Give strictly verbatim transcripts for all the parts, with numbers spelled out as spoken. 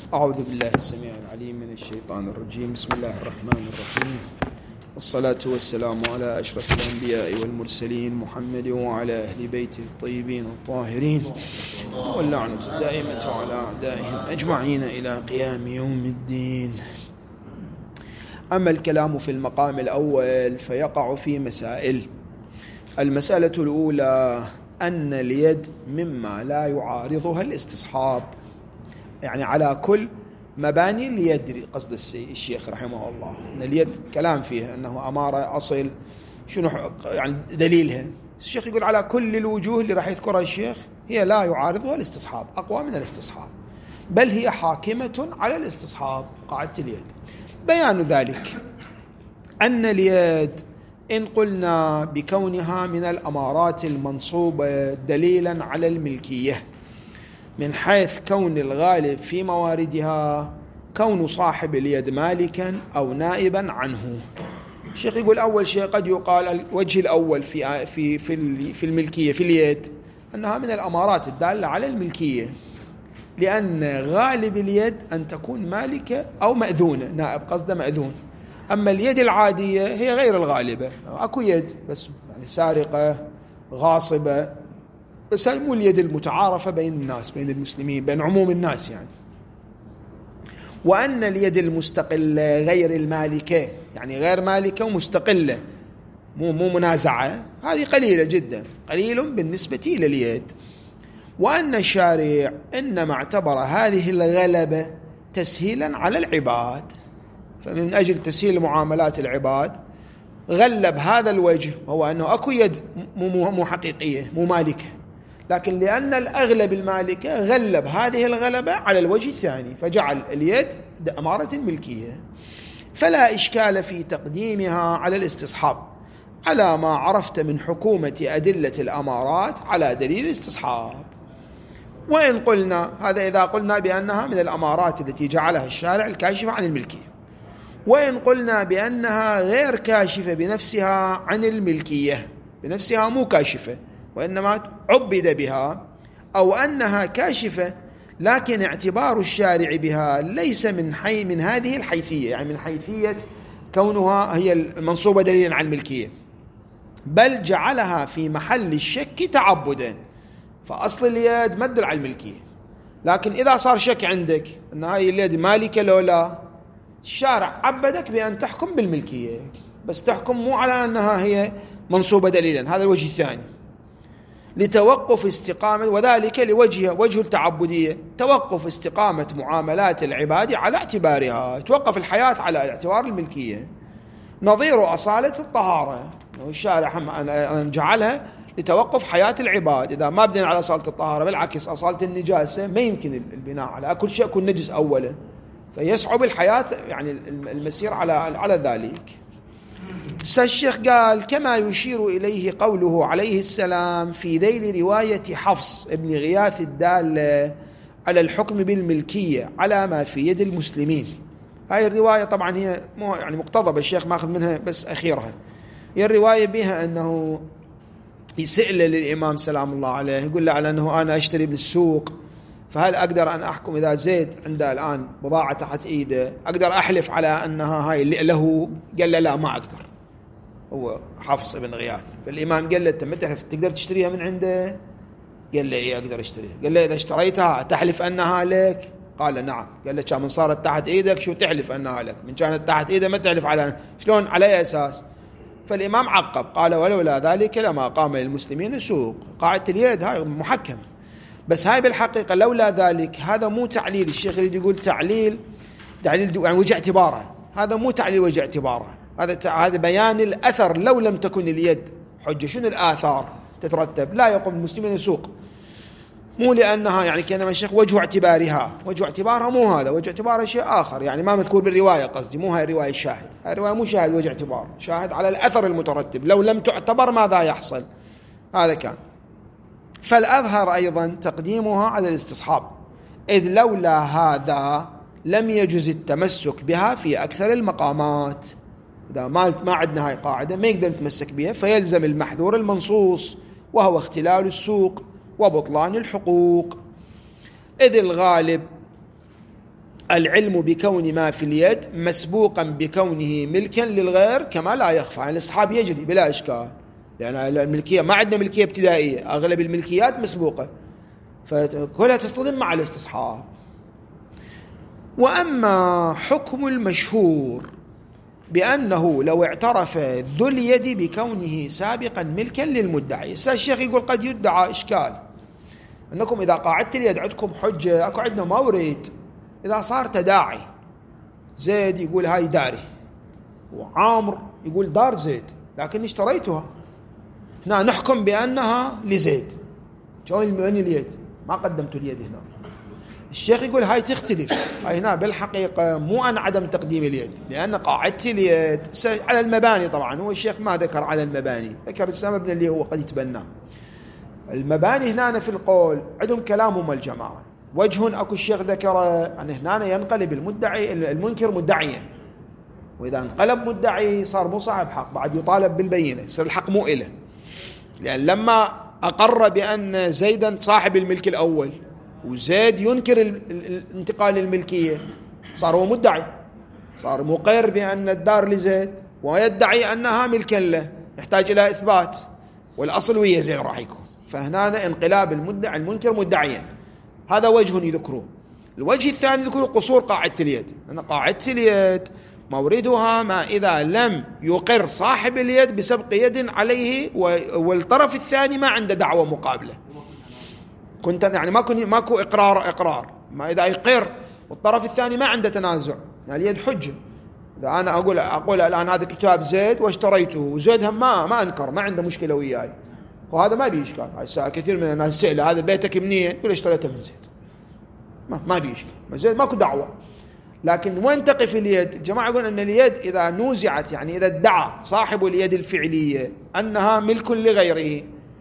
أعوذ بالله السميع العليم من الشيطان الرجيم. بسم الله الرحمن الرحيم، والصلاة والسلام على أشرف الأنبياء والمرسلين محمد وعلى أهل بيته الطيبين الطاهرين، واللعنة الدائمة على أعدائهم أجمعين إلى قيام يوم الدين. أما الكلام في المقام الأول فيقع في مسائل. المسألة الأولى أن اليد مما لا يعارضها الاستصحاب، يعني على كل مباني اليد. قصد الشيخ رحمه الله أن اليد كلام فيها أنه أمارة أصل، شنو يعني دليلها؟ الشيخ يقول على كل الوجوه اللي راح يذكرها الشيخ هي لا يعارضها الاستصحاب، أقوى من الاستصحاب، بل هي حاكمة على الاستصحاب قاعدة اليد. بيان ذلك أن اليد إن قلنا بكونها من الأمارات المنصوبة دليلا على الملكية، من حيث كون الغالب في مواردها كون صاحب اليد مالكا أو نائبا عنه. الشيخ يقول أول شيء قد يقال الوجه الأول في في في في الملكية في اليد أنها من الأمارات الدالة على الملكية، لأن غالب اليد أن تكون مالكة أو مأذونة، نائب قصده مأذون. أما اليد العادية هي غير الغالبة، أكو يد بس يعني سارقة غاصبة، بس هاي مو اليد المتعارفة بين الناس، بين المسلمين، بين عموم الناس يعني. وأن اليد المستقلة غير المالكة، يعني غير مالكة ومستقلة، مو مو منازعة، هذه قليلة جدا، قليل بالنسبة إلى اليد. وأن الشارع إنما اعتبر هذه الغلبة تسهيلا على العباد، فمن أجل تسهيل معاملات العباد غلب هذا الوجه، هو أنه أكو يد مو مو حقيقية مو مالكة، لكن لأن الأغلب المالكة غلب هذه الغلبة على الوجه الثاني، فجعل اليد أمارة الملكية. فلا إشكال في تقديمها على الاستصحاب على ما عرفت من حكومة أدلة الأمارات على دليل الاستصحاب. وإن قلنا هذا إذا قلنا بأنها من الأمارات التي جعلها الشارع الكاشفة عن الملكية، وإن قلنا بأنها غير كاشفة بنفسها عن الملكية، بنفسها مو كاشفة وإنما عبد بها، أو أنها كاشفة لكن اعتبار الشارع بها ليس من حي من هذه الحيثية، يعني من حيثية كونها هي المنصوبة دليلا عن الملكية، بل جعلها في محل الشك تعبدا. فأصل اليد ما تدل على الملكية، لكن إذا صار شك عندك أن هاي اليد مالكة لو لا، الشارع عبدك بأن تحكم بالملكية، بس تحكم مو على أنها هي منصوبة دليلا، هذا الوجه الثاني، لتوقف استقامة، وذلك لوجه وجه التعبدية، توقف استقامة معاملات العباد على اعتبارها، توقف الحياة على اعتبار الملكية. نظير أصالة الطهارة، الشارع جعلها لتوقف حياة العباد، إذا ما بنينا على أصالة الطهارة بالعكس أصالة النجاسة ما يمكن البناء على كل شيء يكون نجس أولا، فيصعب الحياة يعني المسير على على ذلك. الشيخ قال كما يشير إليه قوله عليه السلام في ذيل رواية حفص ابن غياث الدالة على الحكم بالملكية على ما في يد المسلمين. هاي الرواية طبعا هي مو يعني مقتضبة، الشيخ ماخذ منها بس أخيرها. هي الرواية بها أنه يسأل للإمام سلام الله عليه، يقول له على أنه أنا أشتري بالسوق، فهل أقدر أن أحكم إذا زيد عنده الآن بضاعة تحت إيده أقدر أحلف على أنها هاي له؟ قال له لا ما أقدر، هو حفص بن غياث. فالإمام قال له أنت ما تحلف تقدر تشتريها من عنده؟ قال له إيه أقدر أشتريها. قال له إذا اشتريتها تحلف أنها لك؟ قال نعم. قال له كان من صارت تحت إيدك شو تحلف أنها لك؟ من كانت تحت إيده ما تحلف على شلون على أي أساس؟ فالإمام عقب قال ولولا ذلك لما قام للمسلمين سوق. قاعدة اليد هاي محكمة، بس هاي بالحقيقة لولا ذلك هذا مو تعليل. الشيخ اللي يقول تعليل تعليل يعني وجه اعتباره، هذا مو تعليل وجه اعتباره، هذا هذا بيان الأثر. لو لم تكن اليد حجة شنو الآثار تترتب؟ لا يقوم المسلمين سوق، مو لأنها يعني كانما الشيخ وجه اعتبارها، وجه اعتبارها مو هذا، وجه اعتبارها شيء آخر، يعني ما مذكور بالرواية قصدي، مو هاي الرواية الشاهد، هاي الرواية مو شاهد وجه اعتبار، شاهد على الأثر المترتب، لو لم تعتبر ماذا يحصل؟ هذا كان. فالأظهر أيضا تقديمها على الاستصحاب، إذ لولا هذا لم يجوز التمسك بها في أكثر المقامات. إذا ما ما عندنا هاي قاعدة ما يقدر نتمسك بها، فيلزم المحذور المنصوص وهو اختلال السوق وبطلان الحقوق، إذ الغالب العلم بكون ما في اليد مسبوقا بكونه ملكا للغير كما لا يخفى. يعني الاستصحاب يجري بلا إشكال، لأن الملكية ما عندنا ملكية ابتدائية، أغلب الملكيات مسبوقة فكلها تصطدم مع الاستصحاب. وأما حكم المشهور بأنه لو اعترف ذو اليد بكونه سابقا ملكا للمدعي. الشيخ يقول قد يدعى إشكال أنكم إذا قاعدت اليد عندكم حجة، أكو عندنا مورد، إذا صار تداعي زيد يقول هاي داري وعامر يقول دار زيد لكن اشتريتها، هنا نحكم بأنها لزيد، شلون من اليد ما قدمت اليد هنا. الشيخ يقول هاي تختلف، هاي هنا بالحقيقة مو عن عدم تقديم اليد، لأن قاعدة اليد على المباني. طبعا هو الشيخ ما ذكر على المباني، ذكر المبنى اللي هو قد يتبناه. المباني هنا في القول عندهم كلامهم الجماعة. وجه أكو الشيخ ذكره أن هنا ينقلب المدعي المنكر مدعيا، وإذا انقلب مدعي صار مو صاحب حق، بعد يطالب بالبينة، يصير الحق مو إله. لأن لما أقر بأن زيدا صاحب الملك الأول وزيد ينكر الانتقال الملكية، صار هو مدعي، صار مقر بأن الدار لزيد ويدعي أنها ملكا له، يحتاج إلى إثبات، والأصل ويا زيد راح يكون. فهنا انقلاب المدعي المنكر مدعيا، هذا وجه يذكره. الوجه الثاني يذكر قصور قاعدة اليد، أن قاعدة اليد موردها ما إذا لم يقر صاحب اليد بسبق يد عليه والطرف الثاني ما عنده دعوة مقابلة. كنت يعني ماكو ماكو إقرار إقرار ما إذا يقر والطرف الثاني ما عنده تنازع، يعني اليد حجة. إذا أنا أقول أقول الآن هذا كتاب زيد واشتريته وزيد هم ما ما أنكر، ما عنده مشكلة وياي، وهذا ما بيشكل. هاي كثير من الناس سئل هذا بيتك منين؟ يقول اشتريته من زيد، ما ما بيشكل، زيد ماكو دعوة. لكن وين تقف اليد؟ الجماعة يقولون أن اليد إذا نوزعت، يعني إذا ادعى صاحب اليد الفعلية أنها ملك لغيره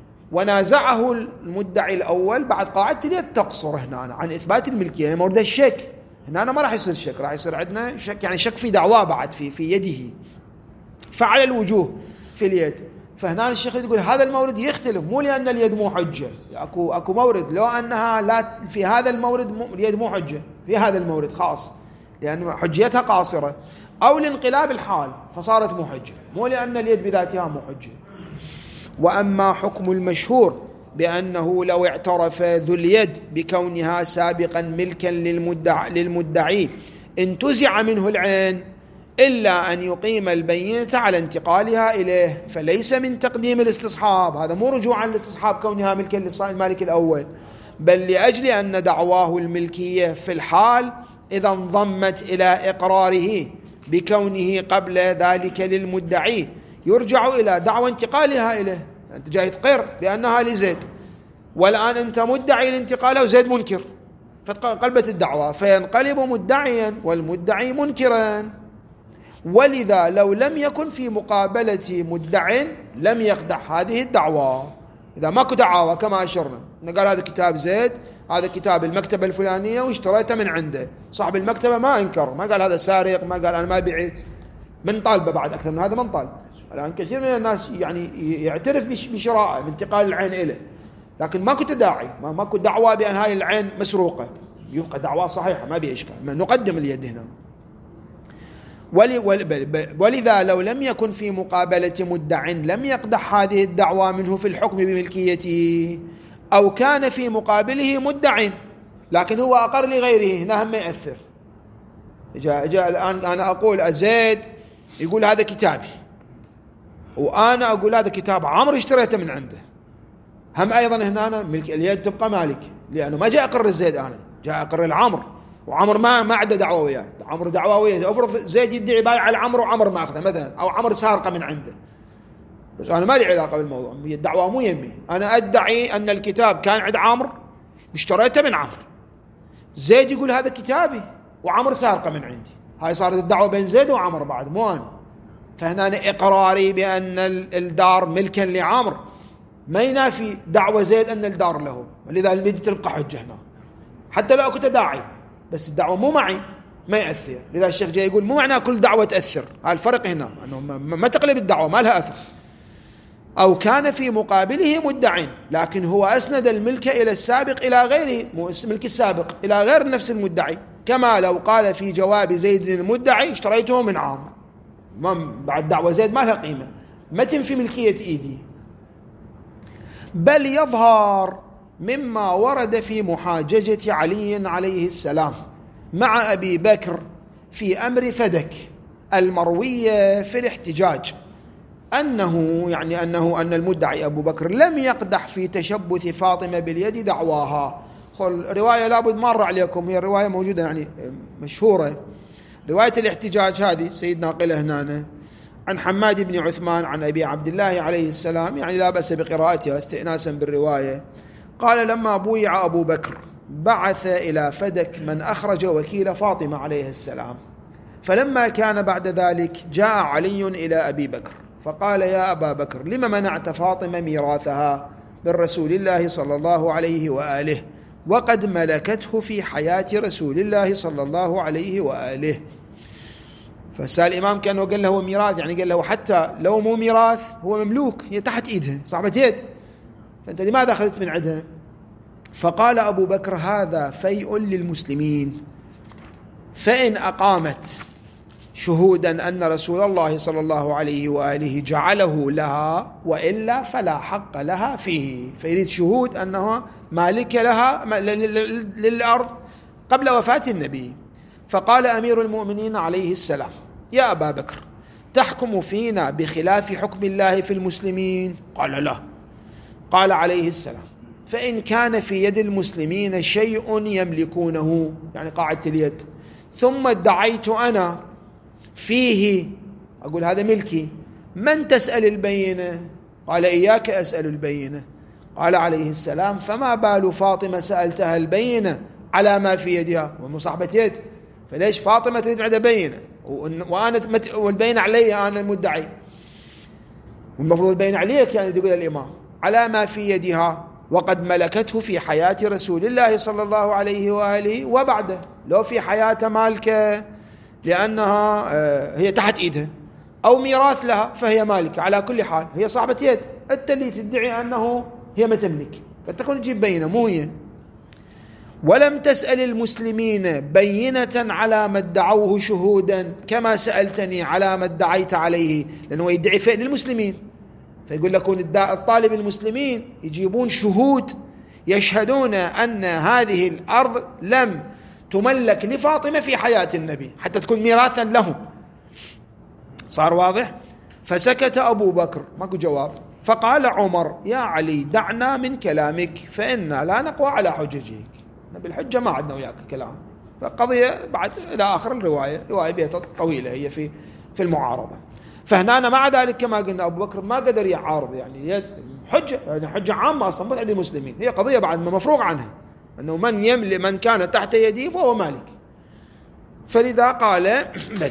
ونازعه المدعي الأول، بعد قاعدة اليد تقصر هنا عن إثبات الملكية، يعني مورد الشك. هنا أنا ما راح يصير شك، راح يصير عندنا شك، يعني شك في دعواه بعد في في يده، فعلى الوجوه في اليد. فهنا الشيخ يقول هذا المورد يختلف، مو لأن اليد مو حجة، أكو أكو مورد لو أنها لا في هذا المورد مو اليد مو حجة، في هذا المورد خاص لأن حجيتها قاصرة، أو لانقلاب الحال فصارت مو حجة، مو لأن اليد بذاتها مو حجة. وأما حكم المشهور بأنه لو اعترف ذو اليد بكونها سابقا ملكا للمدع للمدعي انتزع منه العين إلا أن يقيم البينة على انتقالها إليه، فليس من تقديم الاستصحاب، هذا مو رجوعا للاستصحاب كونها ملكا للمالك الأول، بل لأجل أن دعواه الملكية في الحال إذا انضمت إلى إقراره بكونه قبل ذلك للمدعي يرجع إلى دعوى انتقالها إليه. أنت جاي تقر بأنها لزيد، والآن أنت مدعي لانتقالها وزيد منكر، فقلبت الدعوة فينقلب مدعيا والمدعي منكرا. ولذا لو لم يكن في مقابلة مدع لم يقدح هذه الدعوة. إذا ماكو دعوة كما أشرنا، قال هذا كتاب زيد، هذا كتاب المكتبة الفلانية واشتريته من عنده، صاحب المكتبة ما أنكر، ما قال هذا سارق، ما قال أنا ما بعت، من طالبه بعد أكثر من هذا من طالب. الآن كثير من الناس يعني يعترف بشراءه بانتقال العين إليه، لكن ماكو تداعي، ما ماكو دعوة بأن هاي العين مسروقة، يبقى دعوة صحيحة ما بيه إشكال، نقدم اليد هنا. ولذا لو لم يكن في مقابلة مدع لم يقدح هذه الدعوة منه في الحكم بملكيته، أو كان في مقابله مدع لكن هو أقر لغيره، هنا هم يأثر. جاء جاء الآن أنا أقول زيد يقول هذا كتابي، وأنا أقول هذا كتاب عمرو اشتريته من عنده، هم أيضا هنا أنا ملك اليد تبقى مالك، لأنه ما جاء أقر الزيد، أنا جاء أقر العمر، وعمر ما ما عنده دعوة وياه، عمر دعوة وياه. أفرض زيد يدعي بايع على عمر وعمر ما أخذه مثلا، أو عمر سارقة من عنده، بس أنا ما لي علاقة بالموضوع، الدعوة مو يمي، أنا أدعي أن الكتاب كان عند عمر واشتريته من عمر، زيد يقول هذا كتابي وعمر سارقة من عندي، هاي صارت الدعوة بين زيد وعمر بعد مو أنا. فهنا أنا إقراري بأن الدار ملكا لعمر ما ينافي دعوة زيد أن الدار له، ولذا الميد تلقى حجة هنا حتى لو كنت داعي، بس الدعوة مو معي ما يأثر. لذا الشيخ جاي يقول مو معنى كل دعوة تأثر، هذا الفرق هنا، أنه ما تقلب الدعوة ما لها أثر. أو كان في مقابله مدع لكن هو أسند الملك إلى السابق إلى غيره، مو ملك السابق إلى غير نفس المدعي، كما لو قال في جواب زيد المدعي اشتريته من عمرو، بعد دعوة زيد ما لها قيمة، ما تنفي ملكية إيدي. بل يظهر مما ورد في محاججة علي عليه السلام مع أبي بكر في أمر فدك المروية في الاحتجاج أنه يعني أنه أن المدعي أبو بكر لم يقدح في تشبث فاطمة باليد دعواها. رواية لابد مر عليكم، هي الرواية موجودة يعني مشهورة، رواية الاحتجاج هذه سيد ناقلة هنا عن حماد بن عثمان عن أبي عبد الله عليه السلام، يعني لا بأس بقراءتها استئناسا بالرواية. قال: لما بويع أبو بكر بعث إلى فدك من أخرج وكيل فاطمة عليه السلام، فلما كان بعد ذلك جاء علي إلى أبي بكر فقال: يا أبا بكر، لم منعت فاطمة ميراثها من رسول الله صلى الله عليه وآله وقد ملكته في حياة رسول الله صلى الله عليه وآله؟ فسأل الإمام كأنه قال له هو ميراث، يعني قال له حتى لو مو ميراث هو مملوك، هي تحت إيدها صعبة يد، فأنت لماذا أخذت من عندها؟ فقال أبو بكر: هذا فيء للمسلمين، فإن أقامت شهودا أن رسول الله صلى الله عليه وآله جعله لها وإلا فلا حق لها فيه، فيريد شهود أنه مالك لها للأرض قبل وفاة النبي. فقال أمير المؤمنين عليه السلام: يا أبا بكر، تحكم فينا بخلاف حكم الله في المسلمين؟ قال: لا. قال عليه السلام: فإن كان في يد المسلمين شيء يملكونه، يعني قاعدة اليد، ثم ادعيت أنا فيه، أقول هذا ملكي، من تسأل البينة؟ قال: إياك أسأل البينة. قال عليه السلام: فما بال فاطمة سألتها البينة على ما في يدها؟ ومصاحبة يد، فليش فاطمة تريد بعد بينة وأنا والبينة علي أنا المدعي، والمفروض البينة عليك، يعني يقول الإمام على ما في يدها وقد ملكته في حياة رسول الله صلى الله عليه وآله وبعده، لو في حياة مالكة لأنها هي تحت إيدها أو ميراث لها فهي مالكة، على كل حال هي صاحبة يد، أنت اللي تدعي أنه هي ما تملك، فتكون تجيب بينة مو هي. ولم تسأل المسلمين بينة على ما ادعوه شهودا كما سألتني على ما ادعيت عليه، لأنه يدعي فعل المسلمين، فيقول لكم الطالب المسلمين يجيبون شهود يشهدون أن هذه الأرض لم تملك لفاطمة في حياة النبي حتى تكون ميراثا لهم. صار واضح؟ فسكت أبو بكر، ماكو جواب. فقال عمر: يا علي، دعنا من كلامك فإنا لا نقوى على حججك، بالحجة ما عندنا وياك كلام. فقضية بعد إلى آخر الرواية، رواية بيتها طويلة هي في في المعارضة. فهنا مع ذلك كما قلنا أبو بكر ما قدر يعارض، يعني حجة يعني حجة عامة أصلا مو عند المسلمين، هي قضية بعد ما مفروغ عنها أنه من يملك من كان تحت يديه فهو مالك. فلذا قال بل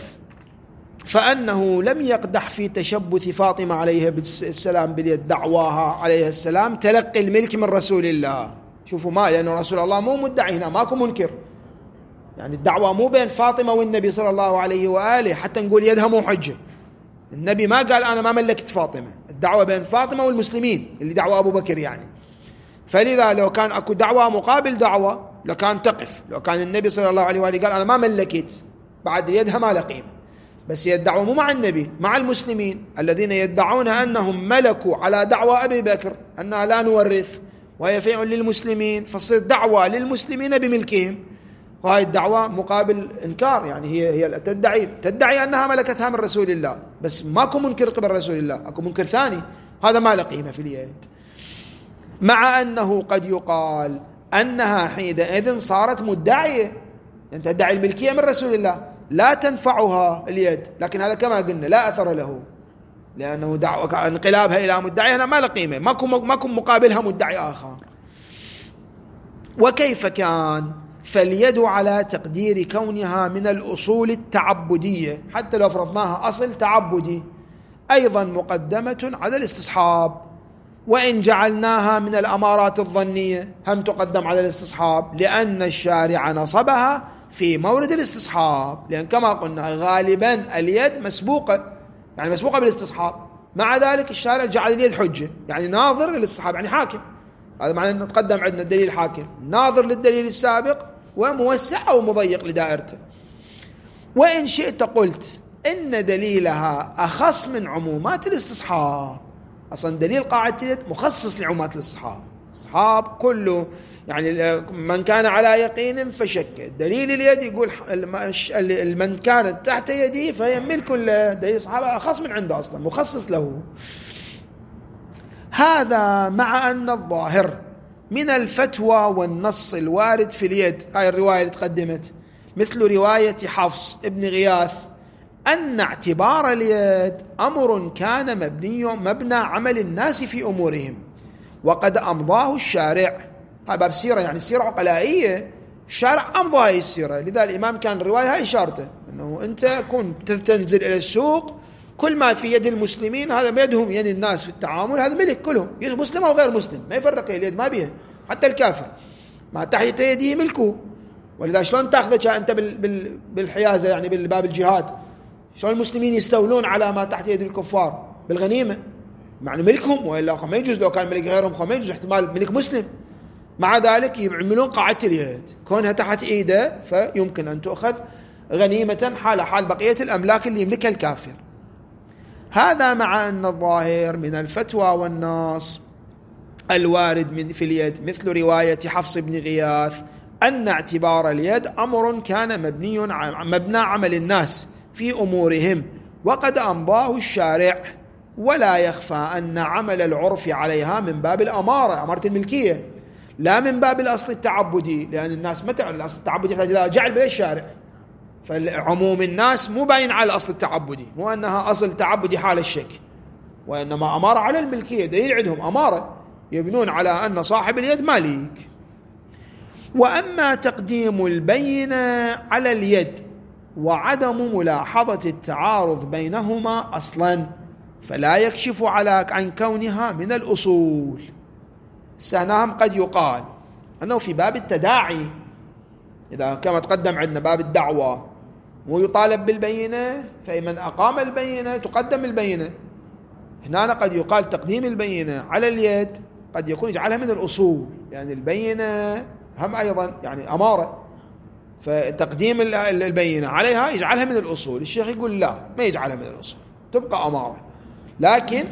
فأنه لم يقدح في تشبث فاطمة عليها السلام باليد دعواها عليه السلام تلقي الملك من رسول الله. شوفوا ما لأن يعني رسول الله مو مدعي هنا، ماكو منكر، يعني الدعوة مو بين فاطمة والنبي صلى الله عليه وآله حتى نقول يدها مو حجة. النبي ما قال أنا ما ملكت فاطمة، الدعوة بين فاطمة والمسلمين اللي دعوة أبو بكر يعني. فلذا لو كان أكو دعوة مقابل دعوة لكان تقف، لو كان النبي صلى الله عليه وآله قال أنا ما ملكت بعد يدها ما لقيمة، بس يدعوا مو مع النبي، مع المسلمين الذين يدعون أنهم ملكوا على دعوة أبي بكر أننا لا نورث وهي فيء للمسلمين، فصير دعوة للمسلمين بملكهم، وهي الدعوة مقابل إنكار، يعني هي هي تدعي تدعي أنها ملكتها من رسول الله، بس ماكو منكر قبل رسول الله، أكو منكر ثاني، هذا ما له قيمة في اليد. مع أنه قد يقال أنها حينئذ صارت مدعية، يعني تدعي الملكية من رسول الله، لا تنفعها اليد، لكن هذا كما قلنا لا أثر له، لأنه دعوة انقلابها إلى مدعي هنا ما له قيمة، ماكو ماكو مقابلها مدعي آخر. وكيف كان؟ فاليد على تقدير كونها من الأصول التعبدية، حتى لو فرضناها أصل تعبدي، أيضا مقدمة على الاستصحاب، وإن جعلناها من الأمارات الظنية هم تقدم على الاستصحاب، لأن الشارع نصبها في مورد الاستصحاب، لأن كما قلنا غالبا اليد مسبوقة، يعني مسبوقة بالاستصحاب، مع ذلك الشارع جعل اليد حجة، يعني ناظر للاستصحاب، يعني حاكم، هذا معناه أنه تقدم عندنا الدليل حاكم، ناظر للدليل السابق وموسع أو مضيق لدائرته. وإن شئت قلت إن دليلها أخص من عمومات الاستصحاب. أصلا دليل قاعدة اليد مخصص لعمومات الاستصحاب، استصحاب كله، يعني من كان على يقين فشك. دليل اليد يقول من كانت تحت يدي فهي ملك له، دليل الصحابة أخص من عنده، أصلا مخصص له. هذا مع أن الظاهر من الفتوى والنص الوارد في اليد، هاي الرواية اللي تقدمت، مثل رواية حفص ابن غياث، أن اعتبار اليد أمر كان مبني مبنى عمل الناس في أمورهم وقد أمضاه الشارع. هذا باب سيرة، يعني السيرة عقلائية، الشارع أمضى هاي السيرة. لذا الإمام كان الرواية هاي إشارته أنه أنت كنت تنزل إلى السوق، كل ما في يد المسلمين هذا بيدهم، يعني الناس في التعامل هذا ملك كلهم، مسلم أو غير مسلم، ما يفرق اليد، ما بيها حتى الكافر ما تحت يده ملكه. ولذا شلون تأخذها أنت بالحيازة، يعني بالباب الجهاد، شلون المسلمين يستولون على ما تحت يد الكفار بالغنيمة، معنى ملكهم، وإلا ما يجوز، لو كان ملك غيرهم ما يجوز احتمال ملك مسلم. مع ذلك يعملون قاعدة اليد، كونها تحت إيده فيمكن أن تأخذ غنيمة حال حال بقية الأملاك اللي يملكها الكافر. هذا مع أن الظاهر من الفتوى والنص الوارد من في اليد، مثل رواية حفص بن غياث، أن اعتبار اليد أمر كان مبني مبنى عمل الناس في أمورهم وقد أمضاه الشارع، ولا يخفى أن عمل العرف عليها من باب الأمارة، أمارة الملكية، لا من باب الأصل التعبدي، لأن الناس متى الأصل التعبدي يحتاج إلى جعل بلا الشارع، فالعموم الناس مو باين على الأصل التعبدي، مو أنها أصل تعبدي حال الشك، وإنما أمارة على الملكية، دليل عندهم أمارة يبنون على أن صاحب اليد مالك. وأما تقديم البينة على اليد وعدم ملاحظة التعارض بينهما أصلا فلا يكشف على عن كونها من الأصول. سنهم قد يقال أنه في باب التداعي، إذا كما تقدم عندنا باب الدعوة ويطالب بالبينة، فمن أقام البينة تقدم البينة. هنا قد يقال تقديم البينة على اليد قد يكون يجعلها من الأصول، يعني البينة هم أيضا يعني أمارة، فتقديم البينة عليها يجعلها من الأصول. الشيخ يقول لا، ما يجعلها من الأصول، تبقى أمارة، لكن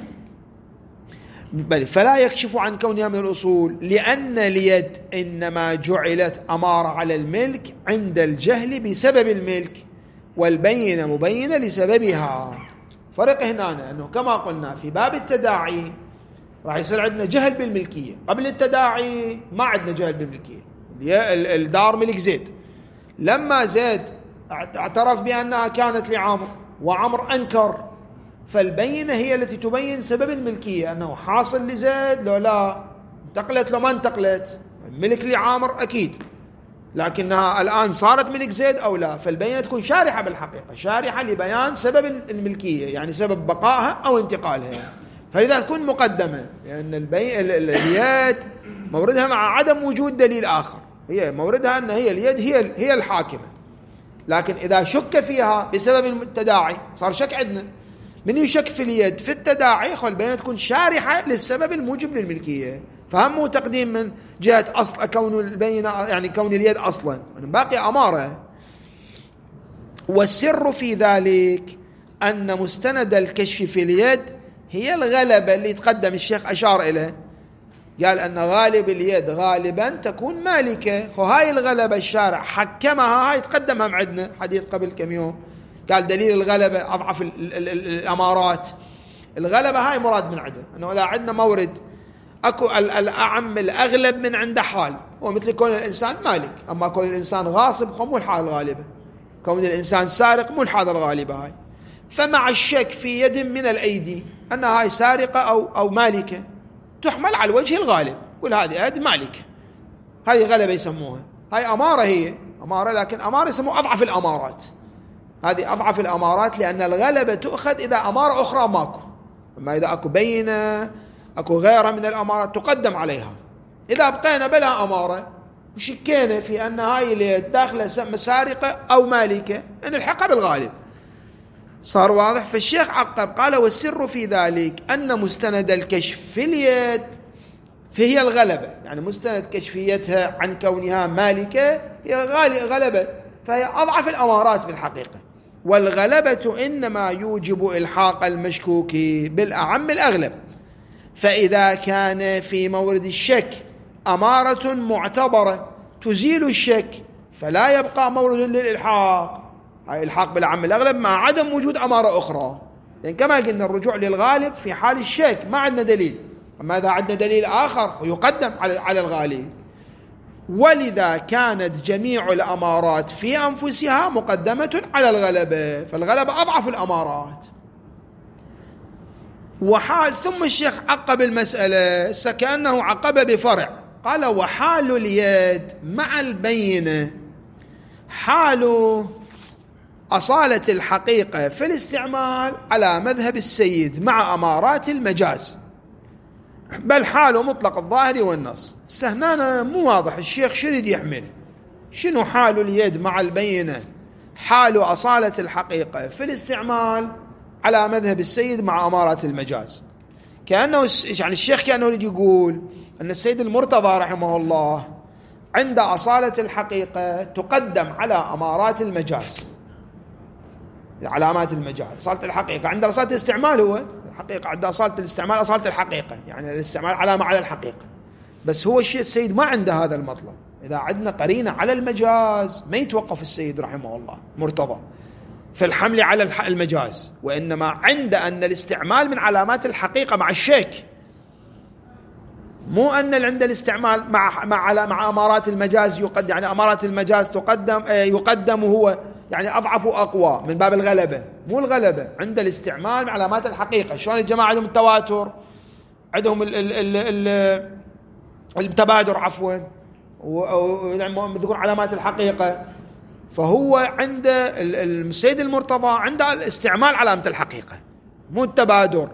بل فلا يكشف عن كونها من الأصول، لأن اليد إنما جعلت أمارة على الملك عند الجهل بسبب الملك، والبينة مبينة لسببها. فرق هنا أنه كما قلنا في باب التداعي راح يصير عندنا جهل بالملكية، قبل التداعي ما عندنا جهل بالملكية، الدار ملك زيد، لما زيد اعترف بأنها كانت لعمر وعمر أنكر، فالبينة هي التي تبين سبب الملكية، أنه حاصل لزيد لو لا، انتقلت لو ما انتقلت، ملك لعامر أكيد، لكنها الآن صارت ملك زيد أو لا، فالبينة تكون شارحة بالحقيقة، شارحة لبيان سبب الملكية، يعني سبب بقائها أو انتقالها، فلذا تكون مقدمة، لأن البي... اليد موردها مع عدم وجود دليل آخر، هي موردها أن هي اليد هي هي الحاكمة، لكن إذا شك فيها بسبب التداعي صار شك عندنا، من يشك في اليد في التداعي خل البينة تكون شارحة للسبب الموجب للملكية، فهم تقديم من جهة أصل كون البينة، يعني كون اليد أصلا باقي أمارة. والسر في ذلك أن مستند الكشف في اليد هي الغلبة اللي تقدم الشيخ أشار إليه، قال أن غالب اليد غالبا تكون مالكة، وهاي الغلبة الشارع حكمها، هاي تقدمها معدنا حديث قبل كم يوم، قال دليل الغلبة أضعف ال ال ال الأمارات، الغلبة هاي مراد من عدها، أنه إذا عندنا مورد أكو الأعم الأغلب من عنده حال، ومثل كون الإنسان مالك، أما كون الإنسان غاصب مو الحال الغالبة، كون الإنسان سارق مو الحال الغالبة هاي، فمع الشك في يد من الأيدي أن هاي سارقة أو أو مالكة تحمل على الوجه الغالب، قل هذه يد مالكة، هذه غلبة يسموها، هاي أمارة، هي أمارة، لكن أمارة يسموها أضعف الأمارات، هذه أضعف الأمارات، لأن الغلبة تؤخذ إذا أمارة أخرى ماكو، أما إذا أكو بينة أكو غيرها من الأمارات تقدم عليها. إذا بقينا بلا أمارة وشكينا في أن هاي اليد داخلة سارقة أو مالكة نلحقها بالغالب، صار واضح. فالشيخ عقب قال والسر في ذلك أن مستند الكشف في اليد فهي الغلبة، يعني مستند كشفيتها عن كونها مالكة هي غلبة، فهي أضعف الأمارات بالحقيقة. والغلبة إنما يوجب إلحاق المشكوك بالأعم الأغلب، فإذا كان في مورد الشك أمارة معتبرة تزيل الشك فلا يبقى مورد للإلحاق، أي إلحاق بالأعم الأغلب مع عدم وجود أمارة أخرى. يعني كما قلنا الرجوع للغالب في حال الشك ما عندنا دليل، أما إذا عندنا دليل آخر يقدم على الغالب. ولذا كانت جميع الأمارات في أنفسها مقدمة على الغلبة، فالغلبة أضعف الأمارات. وحال ثم الشيخ عقب المسألة كأنه عقب بفرع، قال وحال اليد مع البينة حال أصالة الحقيقة في الاستعمال على مذهب السيد مع أمارات المجاز، بل حاله مطلق الظاهر والنص. سهنانا مو واضح الشيخ شريد يحمل شنو حال اليد مع البينة، حال أصالة الحقيقة في الاستعمال على مذهب السيد مع أمارات المجاز. كأنه يعني الشيخ كأنه يريد يقول أن السيد المرتضى رحمه الله عند أصالة الحقيقة تقدم على أمارات المجاز، علامات المجاز. أصالة الحقيقة عند أصالة الاستعمال هو الحقيقة، عند أصالة الاستعمال أصالة الحقيقة، يعني الاستعمال علامة على الحقيقة. بس هو الشيء السيد ما عنده هذا المطلب. إذا عندنا قرينة على المجاز ما يتوقف السيد رحمه الله مرتضى في الحمل على المجاز، وإنما عند أن الاستعمال من علامات الحقيقة مع الشك، مو أن عند الاستعمال مع مع مع أمارات المجاز يقدم، يعني أمارات المجاز تقدم يقدم هو يعني أضعف وأقوى من باب الغلبة، مو الغلبة عند الاستعمال مع علامات الحقيقة. شلون الجماعة عندهم التواتر، عندهم ال ال ال التبادر عفوا، ويذكرون علامات الحقيقة. فهو عند السيد المرتضى عند الاستعمال علامة الحقيقة مو التبادر،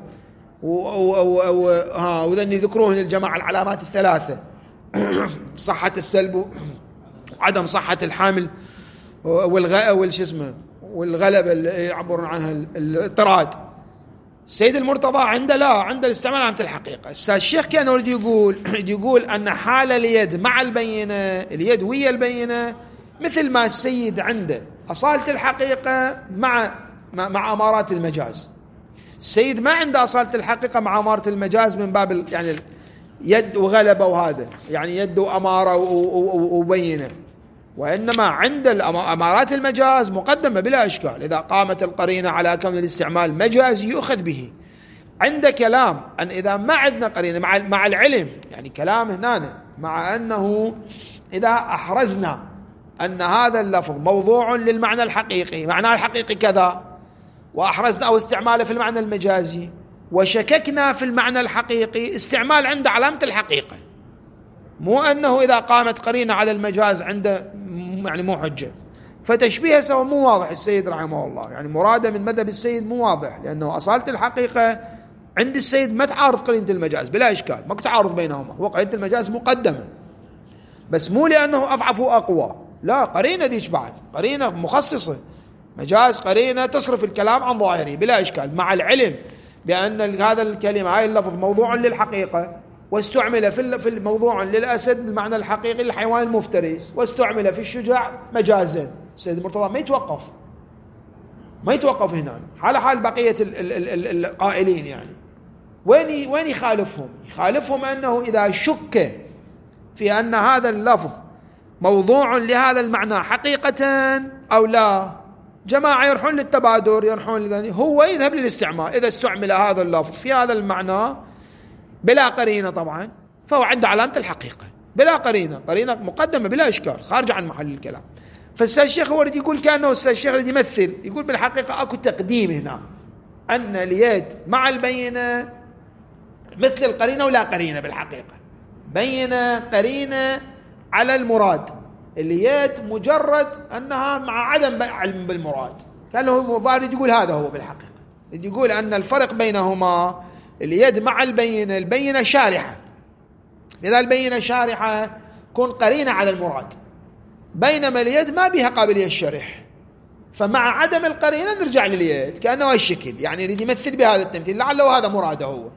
وذن يذكرون الجماعة العلامات الثلاثة صحة السلب وعدم صحة الحامل والغ والش اسمه والغلبة اللي يعبرون عنها الاضطراد. السيد المرتضى عنده لا، عنده الاستعمال علامة الحقيقة. الشيخ كان يريد يقول يقول أن حال اليد مع البينة، اليد ويا البينة، مثل ما السيد عنده أصالة الحقيقة مع مع أمارات المجاز. السيد ما عنده أصالة الحقيقة مع أمارة المجاز من باب يعني يد وغلبة وهذا، يعني يد وأمارة وبينة، وإنما عند أمارات المجاز مقدمة بلا إشكال. إذا قامت القرينة على كون الاستعمال مجازي يؤخذ به. عند كلام أن إذا ما عندنا قرينة مع مع العلم، يعني كلام هنا مع أنه إذا أحرزنا أن هذا اللفظ موضوع للمعنى الحقيقي، معناه الحقيقي كذا، وأحرزنا أو استعماله في المعنى المجازي، وشككنا في المعنى الحقيقي، استعمال عند علامة الحقيقة، مو أنه إذا قامت قرينة على المجاز عنده يعني مو حجة. فتشبيه سوى مو واضح السيد رحمه الله، يعني مراده من مذهب السيد مو واضح، لأنه أصالة الحقيقة عند السيد ما تعارض قرينة المجاز بلا إشكال، ما تعارض بينهما، هو قرينة المجاز مقدمة، بس مو لأنه أضعف وأقوى، لا، قرينة ديش بعد قرينة مخصصة مجاز، قرينة تصرف الكلام عن ظاهره بلا إشكال، مع العلم بأن هذا الكلمة هاي اللفظ موضوع للحقيقة، واستعمل في في الموضوع للأسد بالمعنى الحقيقي للحيوان المفترس، واستعمل في الشجاع مجازا. السيد المرتضى ما يتوقف ما يتوقف هنا على حال بقية القائلين. يعني وين وين يخالفهم؟ يخالفهم أنه إذا شك في أن هذا اللفظ موضوع لهذا المعنى حقيقة أو لا، جماعة يروحون للتبادر، يروحون لذلك، هو يذهب للاستعمال. إذا استعمل هذا اللفظ في هذا المعنى بلا قرينة طبعا فهو عنده علامة الحقيقة بلا قرينة، قرينة مقدمة بلا إشكال خارج عن محل الكلام. فالسيد الشيخ هو يقول كأنه السيد الشيخ يمثل، يقول بالحقيقة أكو تقديم هنا، أن اليد مع البينة مثل القرينة ولا قرينة. بالحقيقة بينة قرينة على المراد، اليد مجرد أنها مع عدم علم بالمراد، كأنه مضارد يقول هذا هو بالحقيقة، يقول أن الفرق بينهما اليد مع البينة، البينة شارحة، إذا البينة شارحة كون قرينة على المراد، بينما اليد ما بها قابلية الشرح، فمع عدم القرينة نرجع لليد كأنه الشكل، يعني يريد يمثل بهذا التمثيل لعله هذا مراده هو.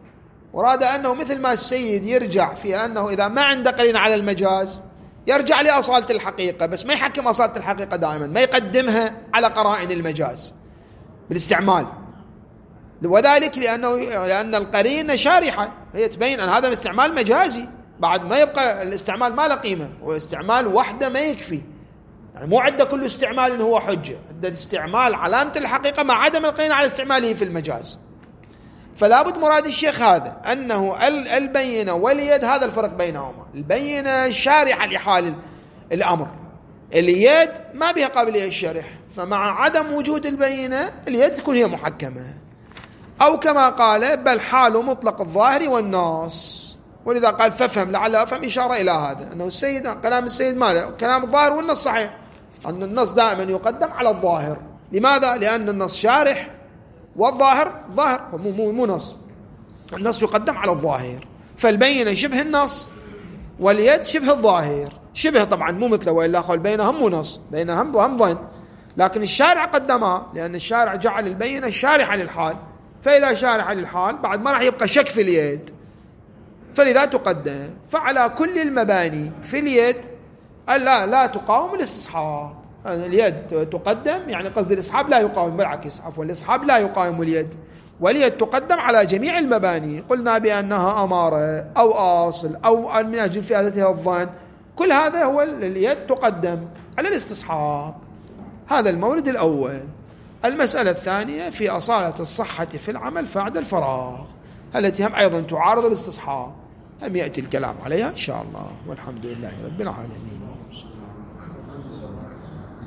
وراد أنه مثل ما السيد يرجع في أنه إذا ما عنده قرينة على المجاز يرجع لأصالة الحقيقة، بس ما يحكم أصالة الحقيقة دائما، ما يقدمها على قرائن المجاز بالاستعمال، وذلك لأنه لأن القرينة شارحة هي تبين أن هذا استعمال مجازي، بعد ما يبقى الاستعمال ما له قيمة، والاستعمال وحده ما يكفي، يعني مو عنده كل استعمال هو حجة، عنده استعمال علامة الحقيقة مع عدم القرينة على استعماله في المجاز. فلا بد مراد الشيخ هذا أنه البينة واليد هذا الفرق بينهما، البينة شارحة لحال الأمر، اليد ما بها قابلية الشرح، فمع عدم وجود البينة اليد تكون هي محكمة، أو كما قال بل حال مطلق الظاهر والنص، ولذا قال فافهم لعل أفهم إشارة إلى هذا أنه السيد كلام السيد ماله كلام الظاهر والنص صحيح، أن النص دائما يقدم على الظاهر. لماذا؟ لأن النص شارح والظاهر ظاهر، مو, مو, مو نص، النص يقدم على الظاهر، فالبينة شبه النص واليد شبه الظاهر، شبه طبعا مو مثله، وإلا قال بينهم مو نص، بينهم هم ظن، لكن الشارع قدمها لأن الشارع جعل البينة شارحة للحال، فإذا شارحة للحال بعد ما راح يبقى شك في اليد، فلذا تقدم. فعلى كل المباني في اليد لا لا تقاوم الاستصحاب، اليد تقدم، يعني قصد الاسحاب لا يقاوم، بالعكس عفوا الاسحاب لا يقاوم اليد، واليد تقدم على جميع المباني، قلنا بأنها أمارة أو أصل أو من أجل فائدتها الظن، كل هذا هو اليد تقدم على الاستصحاب. هذا المورد الأول. المسألة الثانية في أصالة الصحة في العمل بعد الفراغ، التي هم أيضا تعارض الاستصحاب، هم يأتي الكلام عليها إن شاء الله، والحمد لله رب العالمين.